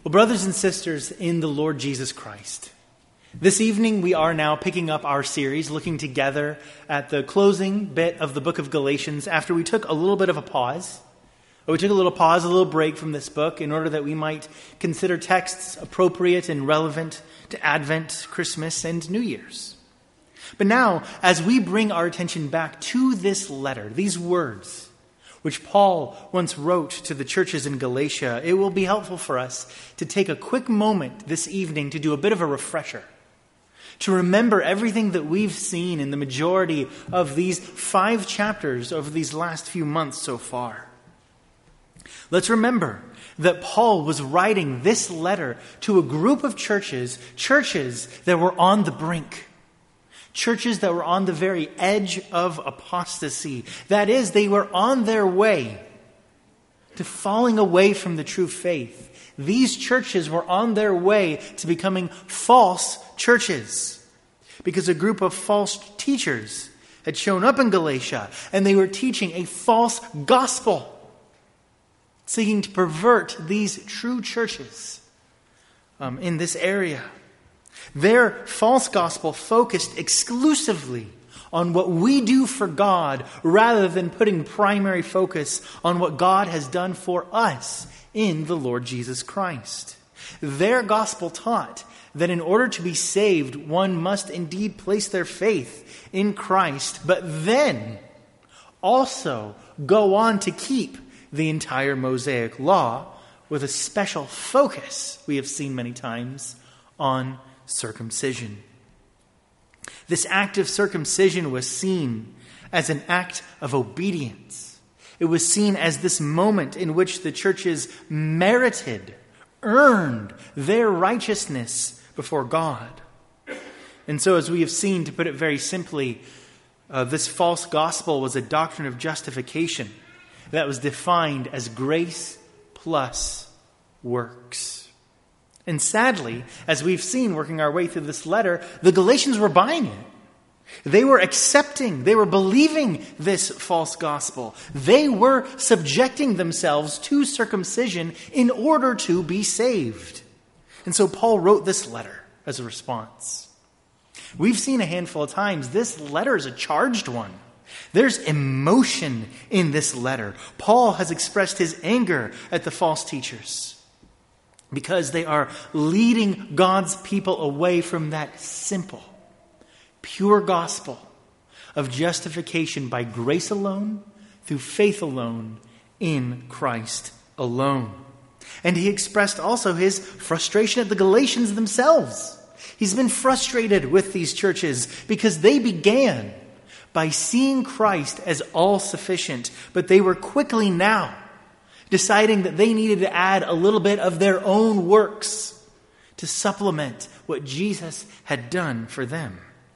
Well, brothers and sisters in the Lord Jesus Christ, this evening we are now picking up our series, looking together at the closing bit of the book of Galatians after we took a little bit of a pause. We took a little break from this book in order that we might consider texts appropriate and relevant to Advent, Christmas, and New Year's. But now, as we bring our attention back to this letter, these words, which Paul once wrote to the churches in Galatia, it will be helpful for us to take a quick moment this evening to do a bit of a refresher, to remember everything that we've seen in the majority of these 5 chapters over these last few months so far. Let's remember that Paul was writing this letter to a group of churches that were on the brink. Churches that were on the very edge of apostasy. That is, they were on their way to falling away from the true faith. These churches were on their way to becoming false churches because a group of false teachers had shown up in Galatia and they were teaching a false gospel, seeking to pervert these true churches in this area. Their false gospel focused exclusively on what we do for God rather than putting primary focus on what God has done for us in the Lord Jesus Christ. Their gospel taught that in order to be saved, one must indeed place their faith in Christ, but then also go on to keep the entire Mosaic law with a special focus, we have seen many times, on circumcision. This act of circumcision was seen as an act of obedience. It was seen as this moment in which the churches earned their righteousness before God. And so, as we have seen, to put it very simply, this false gospel was a doctrine of justification that was defined as grace plus works. And sadly, as we've seen working our way through this letter, the Galatians were buying it. They were accepting, they were believing this false gospel. They were subjecting themselves to circumcision in order to be saved. And so Paul wrote this letter as a response. We've seen a handful of times this letter is a charged one. There's emotion in this letter. Paul has expressed his anger at the false teachers because they are leading God's people away from that simple, pure gospel of justification by grace alone, through faith alone, in Christ alone. And he expressed also his frustration at the Galatians themselves. He's been frustrated with these churches because they began by seeing Christ as all-sufficient, but they were quickly now deciding that they needed to add a little bit of their own works to supplement what Jesus had done for them.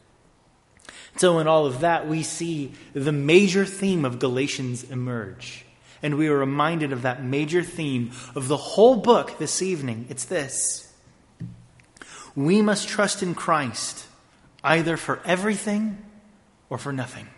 So in all of that, we see the major theme of Galatians emerge. And we are reminded of that major theme of the whole book this evening. It's this: we must trust in Christ either for everything or for nothing.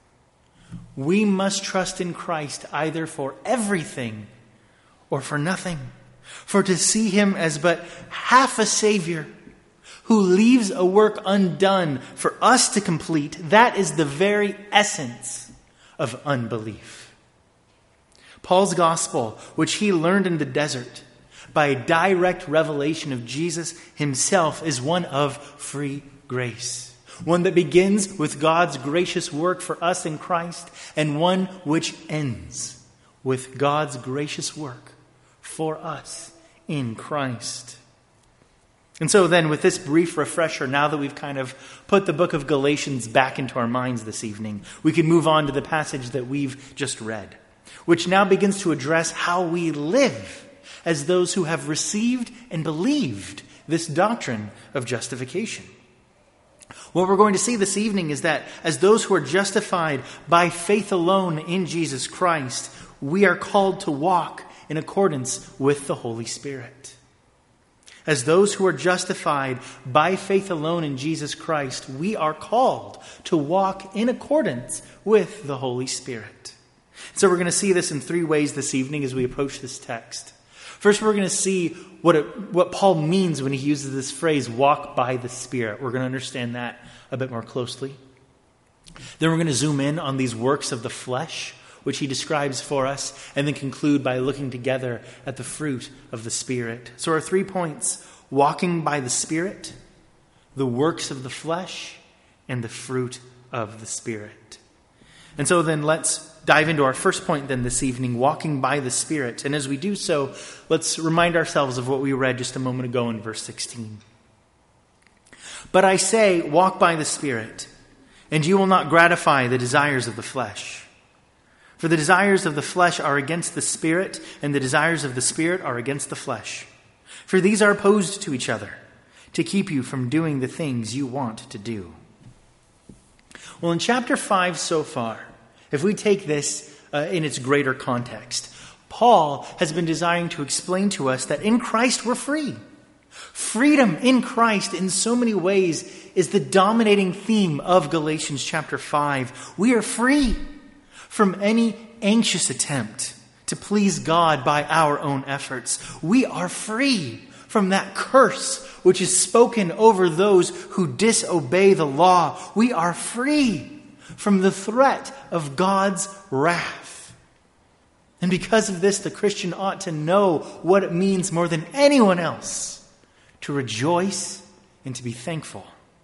We must trust in Christ either for everything or for nothing. For to see him as but half a Savior who leaves a work undone for us to complete, that is the very essence of unbelief. Paul's gospel, which he learned in the desert by a direct revelation of Jesus himself, is one of free grace. One that begins with God's gracious work for us in Christ, and one which ends with God's gracious work for us in Christ. And so then, with this brief refresher, now that we've kind of put the book of Galatians back into our minds this evening, we can move on to the passage that we've just read, which now begins to address how we live as those who have received and believed this doctrine of justification. What we're going to see this evening is that as those who are justified by faith alone in Jesus Christ, we are called to walk in accordance with the Holy Spirit. As those who are justified by faith alone in Jesus Christ, we are called to walk in accordance with the Holy Spirit. So we're going to see this in 3 ways this evening as we approach this text. First, we're going to see what Paul means when he uses this phrase, walk by the Spirit. We're going to understand that a bit more closely. Then we're going to zoom in on these works of the flesh, which he describes for us, and then conclude by looking together at the fruit of the Spirit. So our 3 points: walking by the Spirit, the works of the flesh, and the fruit of the Spirit. And so then let's dive into our first point then this evening, walking by the Spirit. And as we do so, let's remind ourselves of what we read just a moment ago in verse 16. But I say, walk by the Spirit, and you will not gratify the desires of the flesh. For the desires of the flesh are against the Spirit, and the desires of the Spirit are against the flesh. For these are opposed to each other, to keep you from doing the things you want to do. Well, in chapter 5 so far, if we take this in its greater context, Paul has been desiring to explain to us that in Christ we're free. Freedom in Christ in so many ways is the dominating theme of Galatians chapter 5. We are free from any anxious attempt to please God by our own efforts. We are free from that curse which is spoken over those who disobey the law. We are free from the threat of God's wrath. And because of this, the Christian ought to know what it means more than anyone else to rejoice and to be thankful.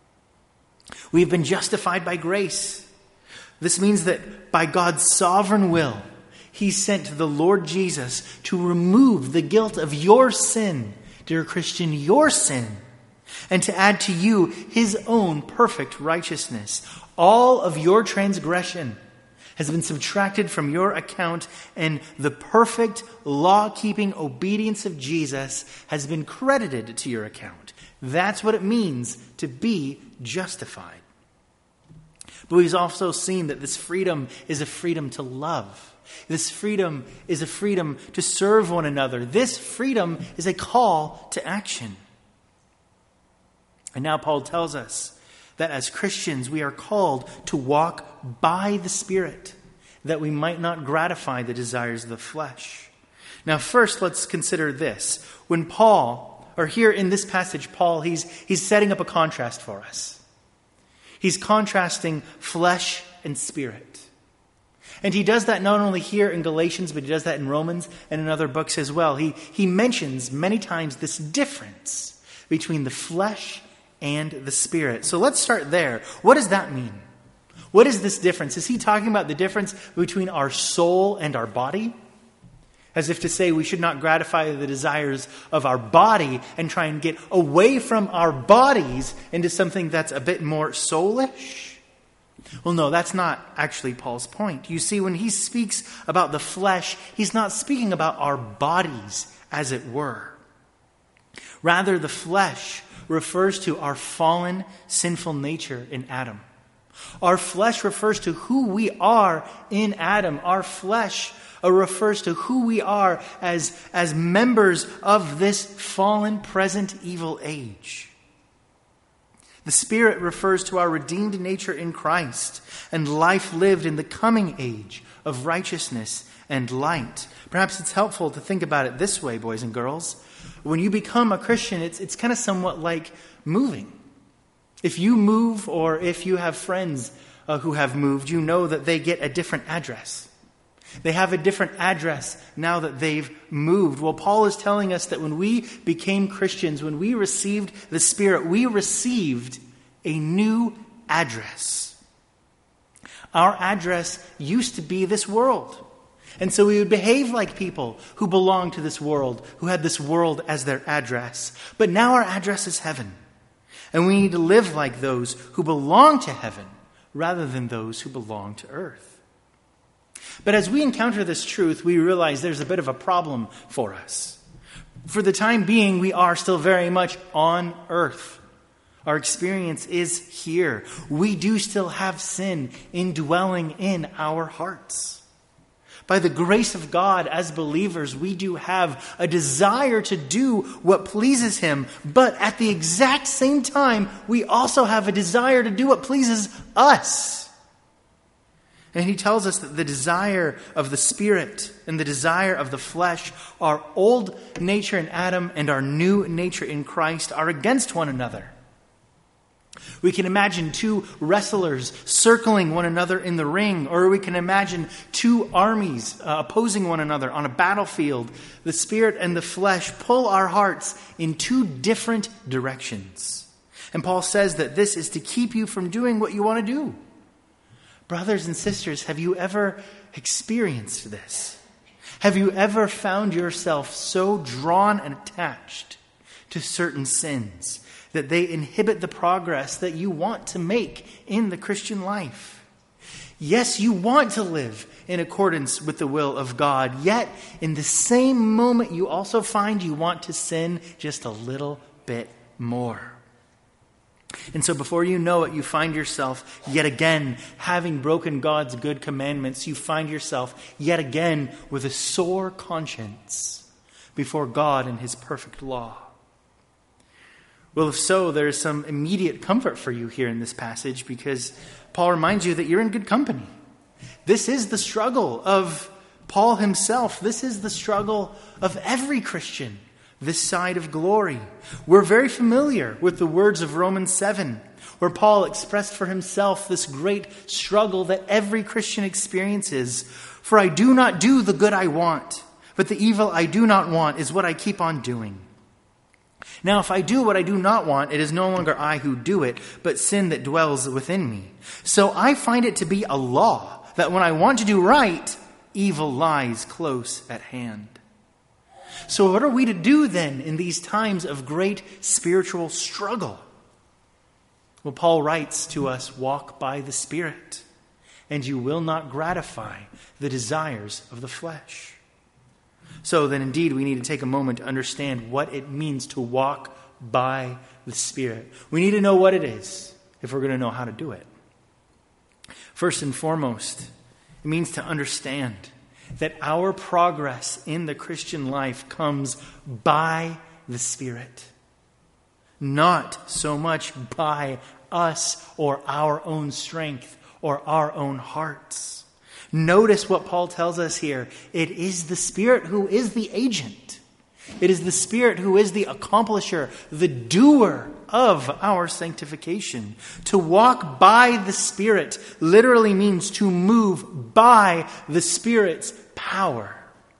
We have been justified by grace. This means that by God's sovereign will, He sent the Lord Jesus to remove the guilt of your sin, dear Christian, your sin, and to add to you His own perfect righteousness. All of your transgression has been subtracted from your account, and the perfect law-keeping obedience of Jesus has been credited to your account. That's what it means to be justified. But we've also seen that this freedom is a freedom to love. This freedom is a freedom to serve one another. This freedom is a call to action. And now Paul tells us that as Christians we are called to walk by the Spirit, that we might not gratify the desires of the flesh. Now first, let's consider this. When Paul, or here in this passage, Paul, he's setting up a contrast for us. He's contrasting flesh and spirit. And he does that not only here in Galatians, but he does that in Romans and in other books as well. He mentions many times this difference between the flesh and the Spirit. So let's start there. What does that mean? What is this difference? Is he talking about the difference between our soul and our body? As if to say we should not gratify the desires of our body and try and get away from our bodies into something that's a bit more soulish? Well, no, that's not actually Paul's point. You see, when he speaks about the flesh, he's not speaking about our bodies, as it were. Rather, the flesh refers to our fallen, sinful nature in Adam. Our flesh refers to who we are in Adam. Our flesh refers to who we are as members of this fallen, present, evil age. The Spirit refers to our redeemed nature in Christ and life lived in the coming age of righteousness and light. Perhaps it's helpful to think about it this way, boys and girls. When you become a Christian, it's kind of somewhat like moving. If you move, or if you have friends who have moved, you know that they get a different address. They have a different address now that they've moved. Well, Paul is telling us that when we became Christians, when we received the Spirit, we received a new address. Our address used to be this world. And so we would behave like people who belong to this world, who had this world as their address. But now our address is heaven. And we need to live like those who belong to heaven rather than those who belong to earth. But as we encounter this truth, we realize there's a bit of a problem for us. For the time being, we are still very much on earth. Our experience is here. We do still have sin indwelling in our hearts. By the grace of God, as believers, we do have a desire to do what pleases Him. But at the exact same time, we also have a desire to do what pleases us. And he tells us that the desire of the Spirit and the desire of the flesh, our old nature in Adam and our new nature in Christ, are against one another. We can imagine two wrestlers circling one another in the ring, or we can imagine two armies opposing one another on a battlefield. The Spirit and the flesh pull our hearts in two different directions. And Paul says that this is to keep you from doing what you want to do. Brothers and sisters, have you ever experienced this? Have you ever found yourself so drawn and attached to certain sins that they inhibit the progress that you want to make in the Christian life? Yes, you want to live in accordance with the will of God, yet in the same moment you also find you want to sin just a little bit more. And so before you know it, you find yourself yet again having broken God's good commandments. You find yourself yet again with a sore conscience before God and his perfect law. Well, if so, there is some immediate comfort for you here in this passage, because Paul reminds you that you're in good company. This is the struggle of Paul himself. This is the struggle of every Christian this side of glory. We're very familiar with the words of Romans 7, where Paul expressed for himself this great struggle that every Christian experiences. For I do not do the good I want, but the evil I do not want is what I keep on doing. Now, if I do what I do not want, it is no longer I who do it, but sin that dwells within me. So I find it to be a law that when I want to do right, evil lies close at hand. So what are we to do then in these times of great spiritual struggle? Well, Paul writes to us, walk by the Spirit, and you will not gratify the desires of the flesh. So then indeed we need to take a moment to understand what it means to walk by the Spirit. We need to know what it is if we're going to know how to do it. First and foremost, it means to understand that our progress in the Christian life comes by the Spirit, not so much by us or our own strength or our own hearts. Notice what Paul tells us here. It is the Spirit who is the agent. It is the Spirit who is the accomplisher, the doer of our sanctification. To walk by the Spirit literally means to move by the Spirit's power.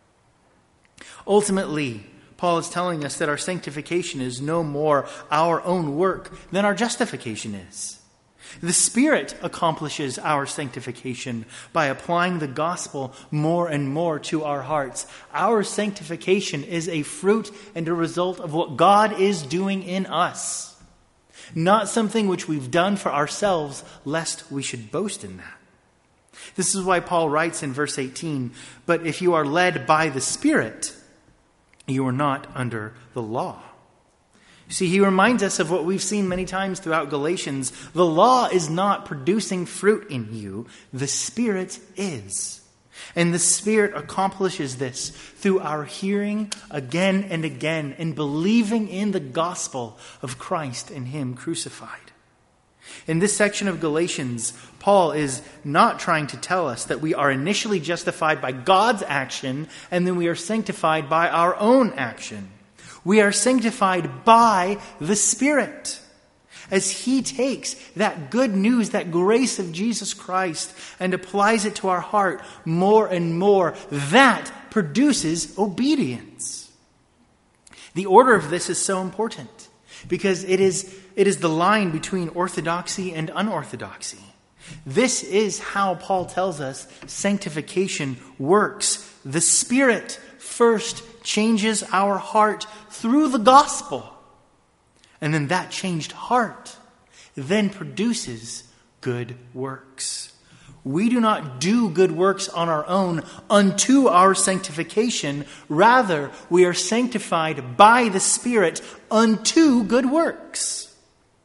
Ultimately, Paul is telling us that our sanctification is no more our own work than our justification is. The Spirit accomplishes our sanctification by applying the gospel more and more to our hearts. Our sanctification is a fruit and a result of what God is doing in us, not something which we've done for ourselves, lest we should boast in that. This is why Paul writes in verse 18, "But if you are led by the Spirit, you are not under the law." See, he reminds us of what we've seen many times throughout Galatians. The law is not producing fruit in you. The Spirit is. And the Spirit accomplishes this through our hearing again and again and believing in the gospel of Christ and Him crucified. In this section of Galatians, Paul is not trying to tell us that we are initially justified by God's action and then we are sanctified by our own action. We are sanctified by the Spirit as He takes that good news, that grace of Jesus Christ, and applies it to our heart more and more. That produces obedience. The order of this is so important because it is the line between orthodoxy and unorthodoxy. This is how Paul tells us sanctification works. The Spirit first changes our heart through the gospel. And then that changed heart then produces good works. We do not do good works on our own unto our sanctification. Rather, we are sanctified by the Spirit unto good works.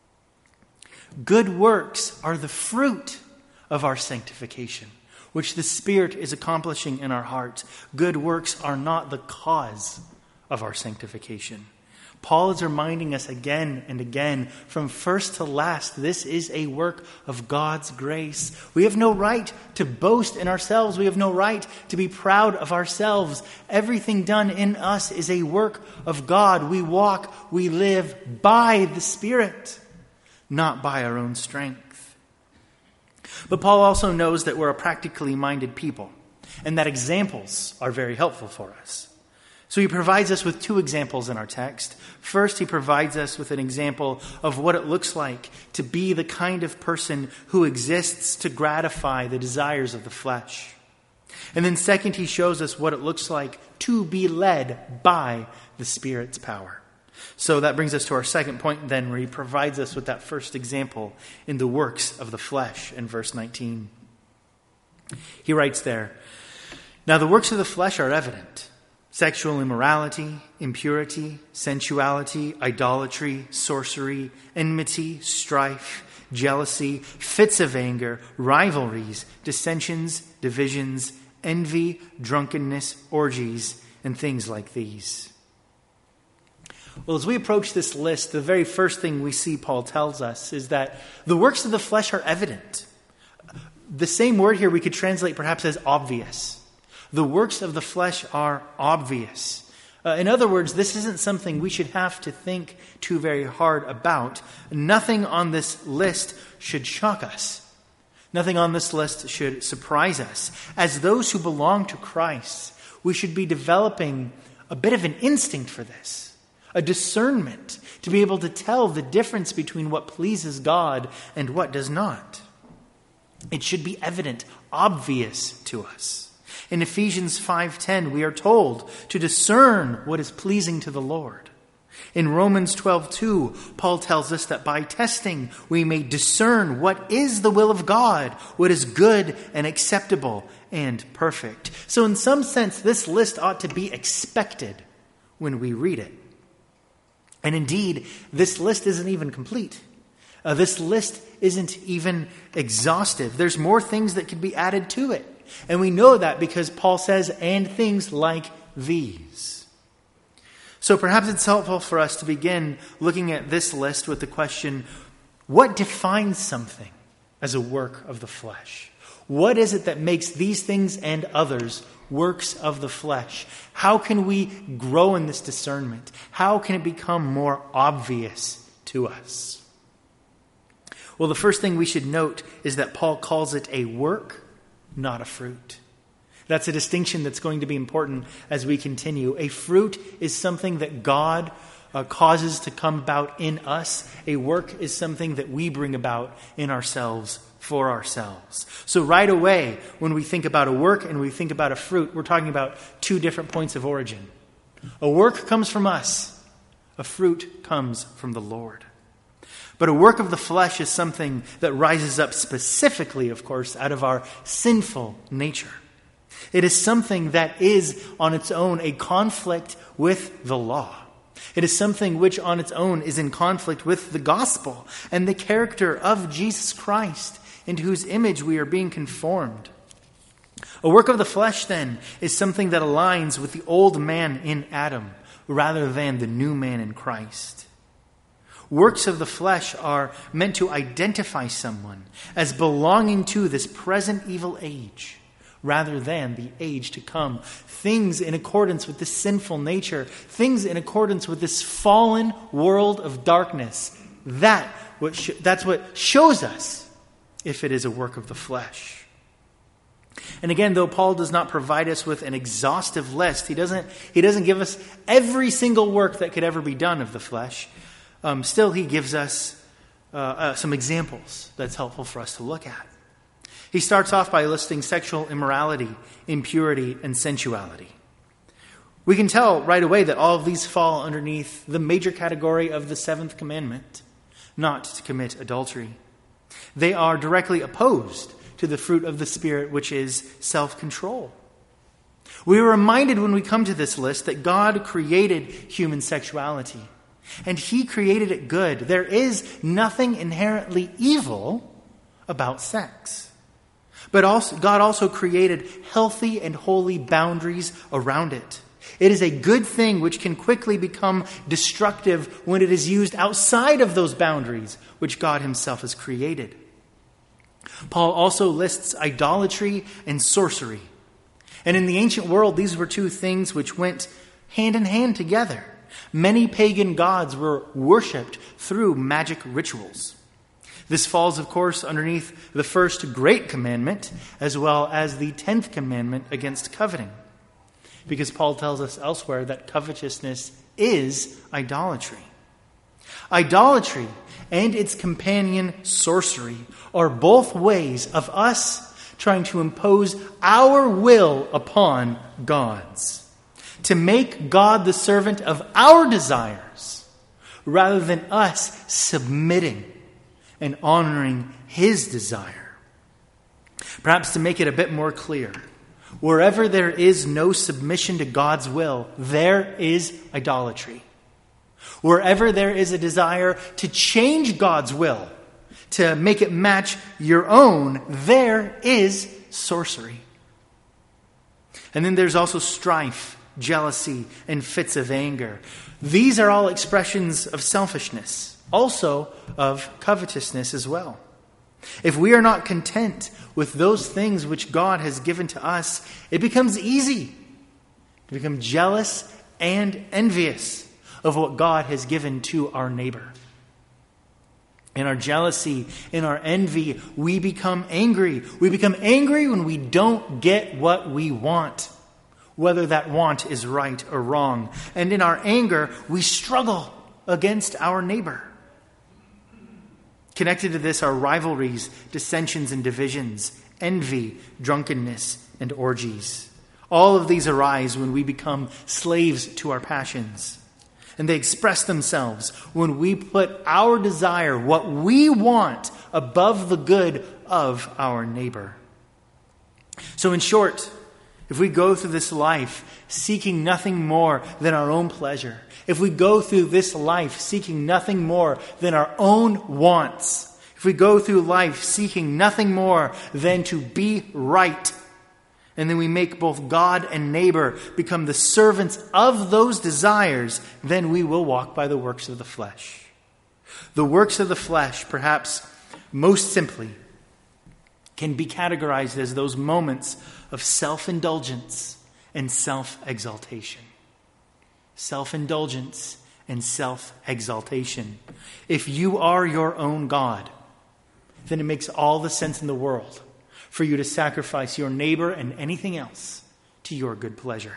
Good works are the fruit of our sanctification, which the Spirit is accomplishing in our hearts. Good works are not the cause of our sanctification. Paul is reminding us again and again, from first to last, this is a work of God's grace. We have no right to boast in ourselves. We have no right to be proud of ourselves. Everything done in us is a work of God. We walk, we live by the Spirit, not by our own strength. But Paul also knows that we're a practically minded people, and that examples are very helpful for us. So he provides us with two examples in our text. First, he provides us with an example of what it looks like to be the kind of person who exists to gratify the desires of the flesh. And then second, he shows us what it looks like to be led by the Spirit's power. So that brings us to our second point then, where he provides us with that first example in the works of the flesh in verse 19. He writes there, "Now the works of the flesh are evident: sexual immorality, impurity, sensuality, idolatry, sorcery, enmity, strife, jealousy, fits of anger, rivalries, dissensions, divisions, envy, drunkenness, orgies, and things like these." Well, as we approach this list, the very first thing we see Paul tells us is that the works of the flesh are evident. The same word here we could translate perhaps as obvious. The works of the flesh are obvious. In other words, this isn't something we should have to think too very hard about. Nothing on this list should shock us. Nothing on this list should surprise us. As those who belong to Christ, we should be developing a bit of an instinct for this, a discernment to be able to tell the difference between what pleases God and what does not. It should be evident, obvious to us. In Ephesians 5:10, we are told to discern what is pleasing to the Lord. In Romans 12:2, Paul tells us that by testing we may discern what is the will of God, what is good and acceptable and perfect. So in some sense, this list ought to be expected when we read it. And indeed, this list isn't even complete. This list isn't even exhaustive. There's more things that could be added to it. And we know that because Paul says, "and things like these." So perhaps it's helpful for us to begin looking at this list with the question, what defines something as a work of the flesh? What is it that makes these things and others works of the flesh? How can we grow in this discernment? How can it become more obvious to us? Well, the first thing we should note is that Paul calls it a work, not a fruit. That's a distinction that's going to be important as we continue. A fruit is something that God causes to come about in us. A work is something that we bring about in ourselves for ourselves. So right away, when we think about a work and we think about a fruit, we're talking about two different points of origin. A work comes from us. A fruit comes from the Lord. But a work of the flesh is something that rises up specifically, of course, out of our sinful nature. It is something that is on its own a conflict with the law. It is something which on its own is in conflict with the gospel and the character of Jesus Christ, into whose image we are being conformed. A work of the flesh, then, is something that aligns with the old man in Adam rather than the new man in Christ. Works of the flesh are meant to identify someone as belonging to this present evil age rather than the age to come. Things in accordance with this sinful nature, things in accordance with this fallen world of darkness. That's what shows us if it is a work of the flesh. And again, though Paul does not provide us with an exhaustive list, he doesn't give us every single work that could ever be done of the flesh. Still, he gives us some examples that's helpful for us to look at. He starts off by listing sexual immorality, impurity, and sensuality. We can tell right away that all of these fall underneath the major category of the seventh commandment, not to commit adultery. They are directly opposed to the fruit of the Spirit, which is self-control. We are reminded when we come to this list that God created human sexuality, and He created it good. There is nothing inherently evil about sex. But God also created healthy and holy boundaries around it. It is a good thing which can quickly become destructive when it is used outside of those boundaries which God himself has created. Paul also lists idolatry and sorcery. And in the ancient world, these were two things which went hand in hand together. Many pagan gods were worshipped through magic rituals. This falls, of course, underneath the first great commandment, as well as the 10th commandment against coveting. Because Paul tells us elsewhere that covetousness is idolatry. Idolatry and its companion sorcery are both ways of us trying to impose our will upon God's, to make God the servant of our desires, rather than us submitting and honoring his desire. Perhaps to make it a bit more clear, wherever there is no submission to God's will, there is idolatry. Wherever there is a desire to change God's will, to make it match your own, there is sorcery. And then there's also strife, jealousy, and fits of anger. These are all expressions of selfishness, also of covetousness as well. If we are not content with those things which God has given to us, it becomes easy to become jealous and envious of what God has given to our neighbor. In our jealousy, in our envy, we become angry. We become angry when we don't get what we want, whether that want is right or wrong. And in our anger, we struggle against our neighbor. Connected to this are rivalries, dissensions and divisions, envy, drunkenness, and orgies. All of these arise when we become slaves to our passions. And they express themselves when we put our desire, what we want, above the good of our neighbor. So in short, if we go through this life seeking nothing more than our own pleasure, if we go through this life seeking nothing more than our own wants, if we go through life seeking nothing more than to be right, and then we make both God and neighbor become the servants of those desires, then we will walk by the works of the flesh. The works of the flesh, perhaps most simply, can be categorized as those moments of self-indulgence and self-exaltation. Self-indulgence and self-exaltation. If you are your own God, then it makes all the sense in the world for you to sacrifice your neighbor and anything else to your good pleasure.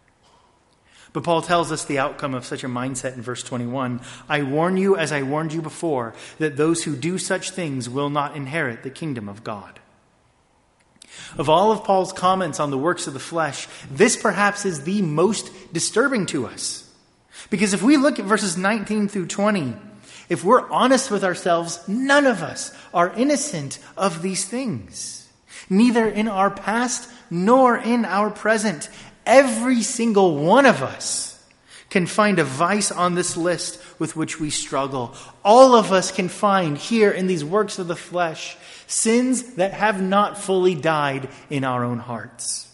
But Paul tells us the outcome of such a mindset in verse 21. I warn you, as I warned you before, that those who do such things will not inherit the kingdom of God. Of all of Paul's comments on the works of the flesh, this perhaps is the most disturbing to us. Because if we look at verses 19 through 20, if we're honest with ourselves, none of us are innocent of these things. Neither in our past nor in our present. Every single one of us can find a vice on this list with which we struggle. All of us can find here in these works of the flesh sins that have not fully died in our own hearts.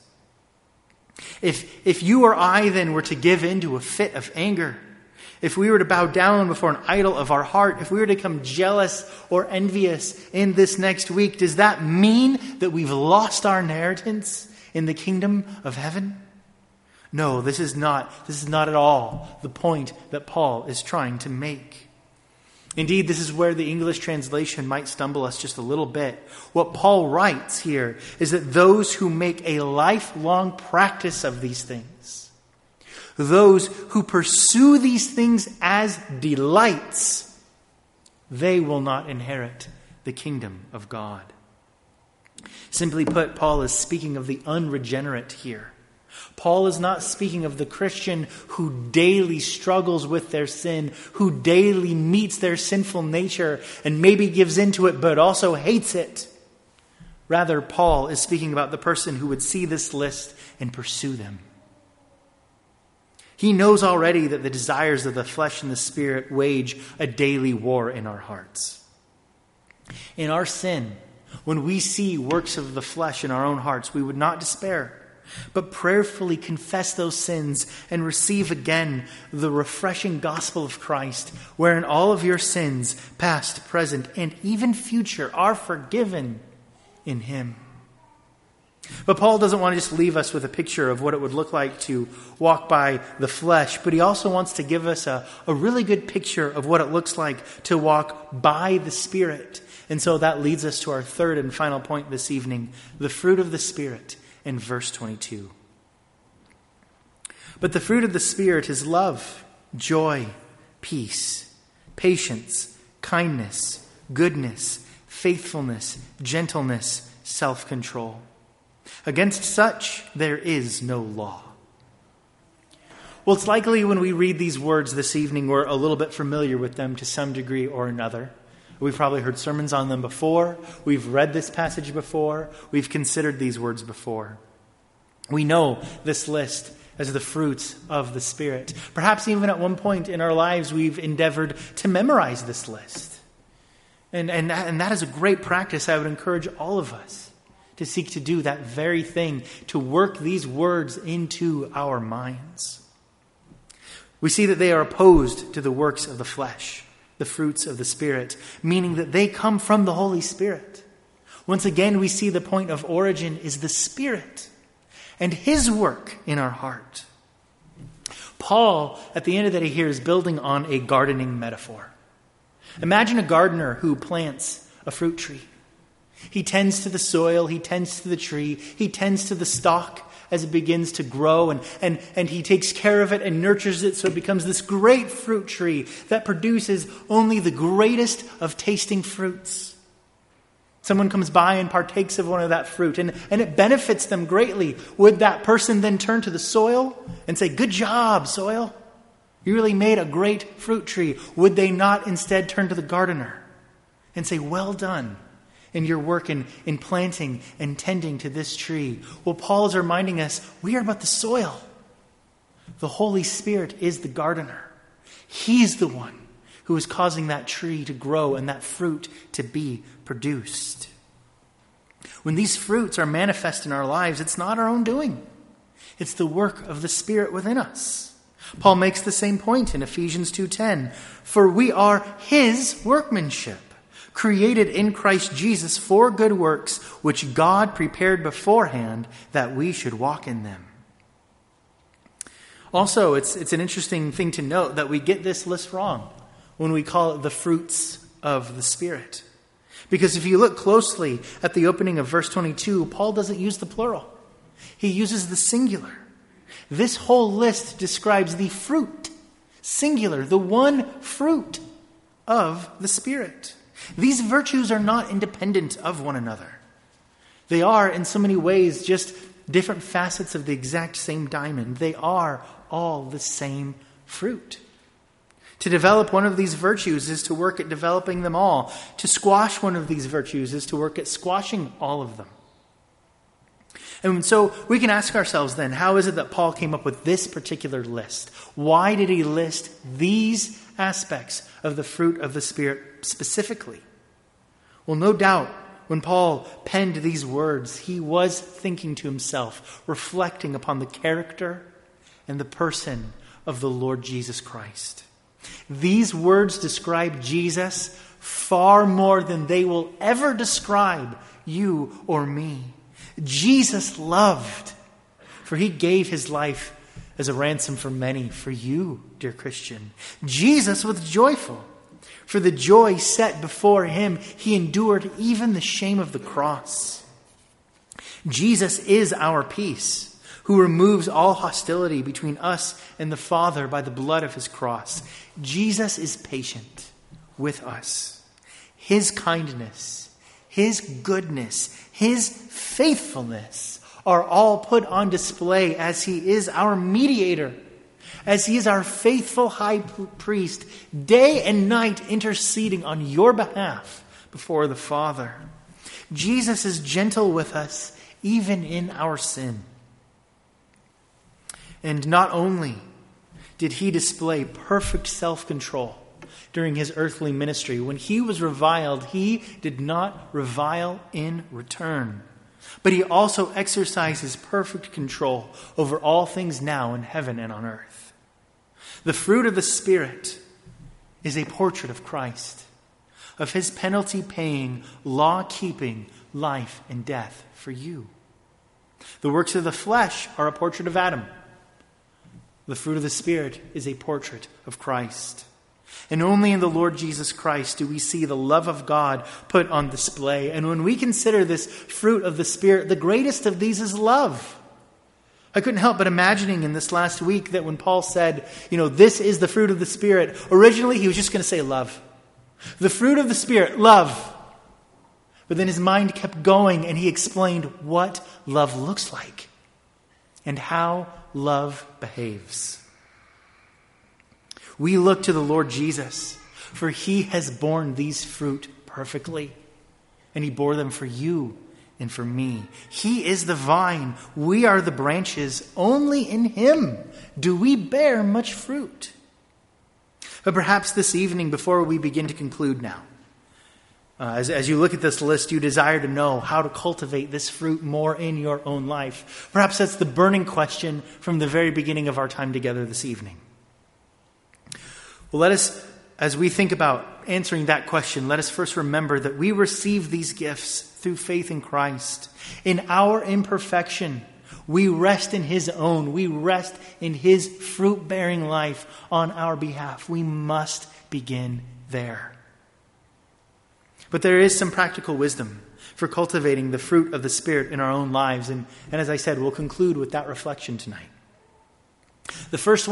If you or I then were to give in to a fit of anger, if we were to bow down before an idol of our heart, if we were to become jealous or envious in this next week, does that mean that we've lost our inheritance in the kingdom of heaven? No, this is not at all the point that Paul is trying to make. Indeed, this is where the English translation might stumble us just a little bit. What Paul writes here is that those who make a lifelong practice of these things, those who pursue these things as delights, they will not inherit the kingdom of God. Simply put, Paul is speaking of the unregenerate here. Paul is not speaking of the Christian who daily struggles with their sin, who daily meets their sinful nature and maybe gives into it but also hates it. Rather, Paul is speaking about the person who would see this list and pursue them. He knows already that the desires of the flesh and the spirit wage a daily war in our hearts. In our sin, when we see works of the flesh in our own hearts, we would not despair. but prayerfully confess those sins and receive again the refreshing gospel of Christ, wherein all of your sins, past, present, and even future, are forgiven in him. But Paul doesn't want to just leave us with a picture of what it would look like to walk by the flesh, but he also wants to give us a really good picture of what it looks like to walk by the Spirit. And so that leads us to our third and final point this evening, the fruit of the Spirit in verse 22. But the fruit of the Spirit is love, joy, peace, patience, kindness, goodness, faithfulness, gentleness, self-control. Against such there is no law. Well, it's likely when we read these words this evening, we're a little bit familiar with them to some degree or another. We've probably heard sermons on them before. We've read this passage before. We've considered these words before. We know this list as the fruits of the Spirit. Perhaps even at one point in our lives, we've endeavored to memorize this list. And that is a great practice. I would encourage all of us to seek to do that very thing, to work these words into our minds. We see that they are opposed to the works of the flesh, the fruits of the Spirit, meaning that they come from the Holy Spirit. Once again, we see the point of origin is the Spirit and his work in our heart. Paul, at the end of the day here, is building on a gardening metaphor. Imagine a gardener who plants a fruit tree. He tends to the soil, he tends to the tree, he tends to the stalk as it begins to grow, and he takes care of it and nurtures it so it becomes this great fruit tree that produces only the greatest of tasting fruits. Someone comes by and partakes of one of that fruit, and it benefits them greatly. Would that person then turn to the soil and say, "Good job, soil. You really made a great fruit tree"? Would they not instead turn to the gardener and say, "Well done in your work in planting and tending to this tree"? Well, Paul is reminding us we are but the soil. The Holy Spirit is the gardener. He's the one who is causing that tree to grow and that fruit to be produced. When these fruits are manifest in our lives, it's not our own doing. It's the work of the Spirit within us. Paul makes the same point in Ephesians 2:10. For we are his workmanship, created in Christ Jesus for good works, which God prepared beforehand that we should walk in them. Also, it's an interesting thing to note that we get this list wrong when we call it the fruits of the Spirit. Because if you look closely at the opening of verse 22, Paul doesn't use the plural. He uses the singular. This whole list describes the fruit, singular, the one fruit of the Spirit. These virtues are not independent of one another. They are, in so many ways, just different facets of the exact same diamond. They are all the same fruit. To develop one of these virtues is to work at developing them all. To squash one of these virtues is to work at squashing all of them. And so we can ask ourselves then, how is it that Paul came up with this particular list? Why did he list these aspects of the fruit of the Spirit specifically? Well, no doubt when Paul penned these words, he was thinking to himself, reflecting upon the character and the person of the Lord Jesus Christ. These words describe Jesus far more than they will ever describe you or me. Jesus loved, for he gave his life as a ransom for many, for you, dear Christian. Jesus was joyful. For the joy set before him, he endured even the shame of the cross. Jesus is our peace, who removes all hostility between us and the Father by the blood of his cross. Jesus is patient with us. His kindness, his goodness, his faithfulness are all put on display as he is our mediator, as he is our faithful high priest, day and night interceding on your behalf before the Father. Jesus is gentle with us, even in our sin. And not only did he display perfect self-control during his earthly ministry, when he was reviled, he did not revile in return. But he also exercises perfect control over all things now in heaven and on earth. The fruit of the Spirit is a portrait of Christ, of his penalty-paying, law-keeping life and death for you. The works of the flesh are a portrait of Adam. The fruit of the Spirit is a portrait of Christ. And only in the Lord Jesus Christ do we see the love of God put on display. And when we consider this fruit of the Spirit, the greatest of these is love. I couldn't help but imagining in this last week that when Paul said, this is the fruit of the Spirit, originally he was just going to say love. The fruit of the Spirit, love. But then his mind kept going and he explained what love looks like and how love behaves. We look to the Lord Jesus, for he has borne these fruit perfectly, and he bore them for you and for me. He is the vine. We are the branches. Only in him do we bear much fruit. But perhaps this evening, before we begin to conclude now, as you look at this list, you desire to know how to cultivate this fruit more in your own life. Perhaps that's the burning question from the very beginning of our time together this evening. Well, let us, as we think about answering that question, let us first remember that we receive these gifts through faith in Christ. In our imperfection, we rest in his own. We rest in his fruit-bearing life on our behalf. We must begin there. But there is some practical wisdom for cultivating the fruit of the Spirit in our own lives. And as I said, we'll conclude with that reflection tonight. The first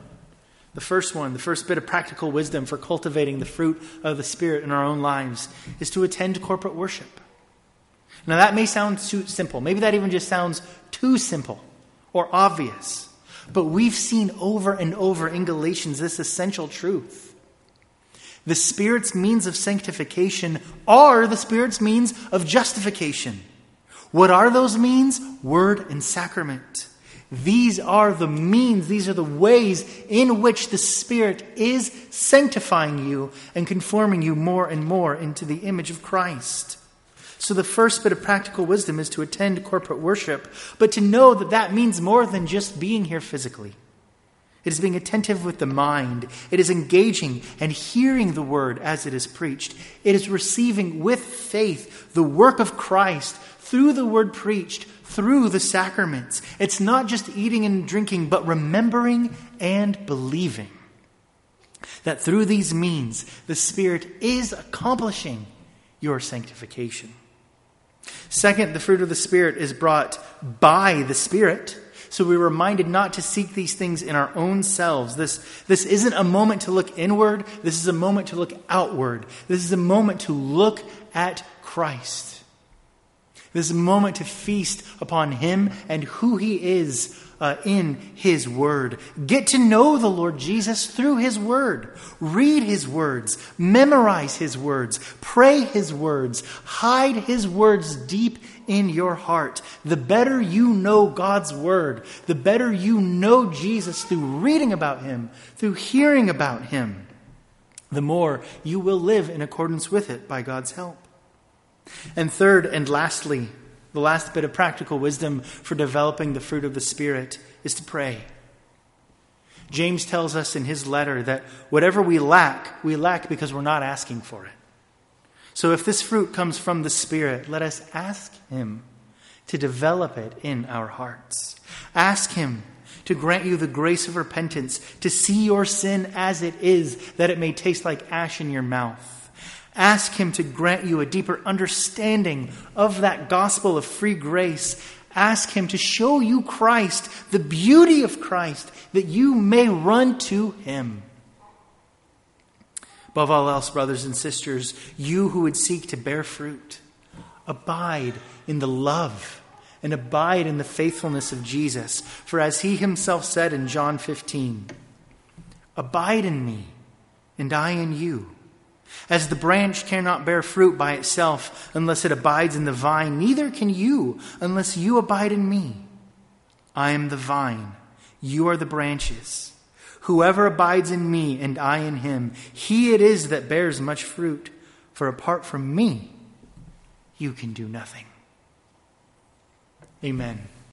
bit of practical wisdom for cultivating the fruit of the Spirit in our own lives is to attend corporate worship. Now that may sound too simple. Maybe that even just sounds too simple or obvious. But we've seen over and over in Galatians this essential truth. The Spirit's means of sanctification are the Spirit's means of justification. What are those means? Word and sacrament. These are the means, these are the ways in which the Spirit is sanctifying you and conforming you more and more into the image of Christ. So the first bit of practical wisdom is to attend corporate worship, but to know that that means more than just being here physically. It is being attentive with the mind. It is engaging and hearing the word as it is preached. It is receiving with faith the work of Christ through the word preached, through the sacraments. It's not just eating and drinking, but remembering and believing that through these means, the Spirit is accomplishing your sanctification. Second, the fruit of the Spirit is brought by the Spirit. So we're reminded not to seek these things in our own selves. This isn't a moment to look inward. This is a moment to look outward. This is a moment to look at Christ. This is a moment to feast upon him and who he is in his word. Get to know the Lord Jesus through his word. Read his words. Memorize his words. Pray his words. Hide his words deep in your heart. The better you know God's word, the better you know Jesus through reading about him, through hearing about him, the more you will live in accordance with it by God's help. And third and lastly, the last bit of practical wisdom for developing the fruit of the Spirit is to pray. James tells us in his letter that whatever we lack because we're not asking for it. So if this fruit comes from the Spirit, let us ask him to develop it in our hearts. Ask him to grant you the grace of repentance, to see your sin as it is, that it may taste like ash in your mouth. Ask him to grant you a deeper understanding of that gospel of free grace. Ask him to show you Christ, the beauty of Christ, that you may run to him. Above all else, brothers and sisters, you who would seek to bear fruit, abide in the love and abide in the faithfulness of Jesus. For as he himself said in John 15, abide in me and I in you. As the branch cannot bear fruit by itself unless it abides in the vine, neither can you unless you abide in me. I am the vine, you are the branches. Whoever abides in me and I in him, he it is that bears much fruit. For apart from me, you can do nothing. Amen.